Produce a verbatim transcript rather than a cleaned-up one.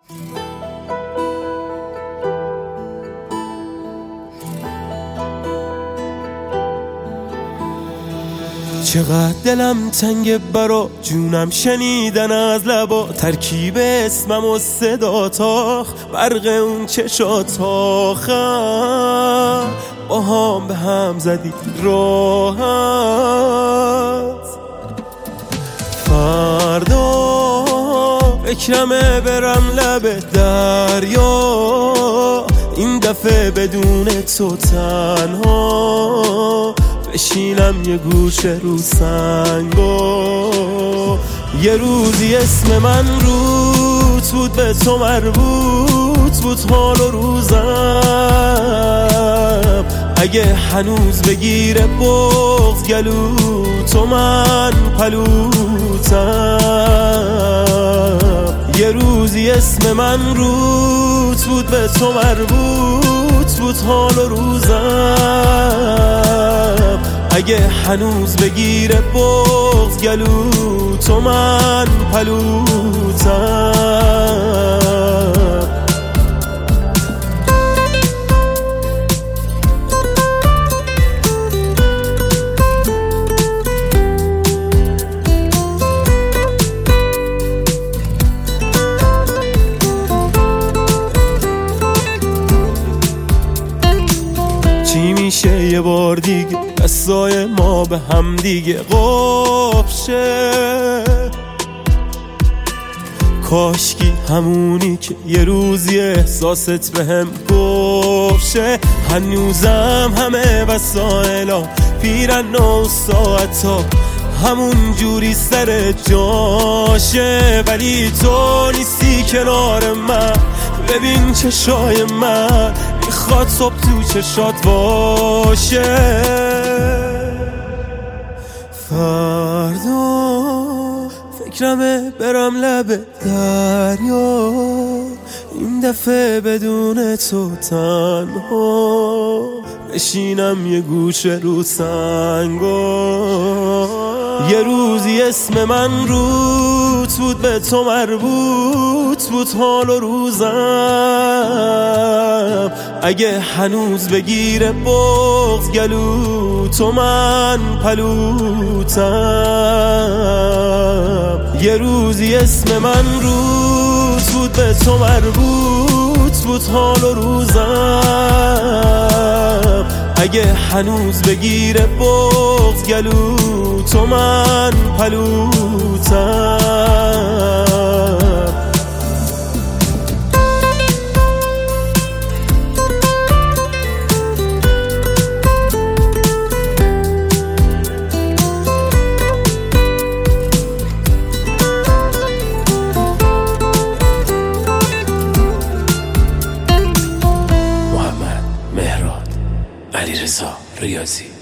چقدر دلم تنگ برا جونم شنیدن از لبا ترکیب اسمم و صداتاخ برق اون چشاتاخم با هم به هم زدی راحت. فردا فکرمه برم لب دریا، این دفعه بدون تو تنها بشینم یه گوشه رو سنگا. یه روزی اسم من روت بود به تو مربوط بود حال و روزم، اگه هنوز بگیره بغض گلو تو من پلوتم. یه روزی اسم من روت بود به تو مربوط بود حال و روزم، اگه هنوز بگیره بغض گلو تو من پلوتم. چی میشه یه بار دیگه قصای ما به هم دیگه قفل شه؟ کاشکی همونی که یه روزی احساست به هم گفت شه. هنوزم همه وسایلا پیرن و ساعتا همون جوری سر جاشه، ولی تو نیستی کنار من. ببین چشای من میخواد صبح تو چشات باشه. فردا فکرمه برم لب دریا، این دفعه بدون تو تنها بشینم یه گوشه رو سنگا. یه روزی اسم من روت بود به تو مربوط بود حال و روزم، اگه هنوز بگیره بغض گلو تو من پلوتم. یه روزی اسم من روت بود به تو مربوط بود حال و روزم، اگه هنوز بگیره بغض گلو تو من پلوتم. محمد مهراد علیرضا ریاضی.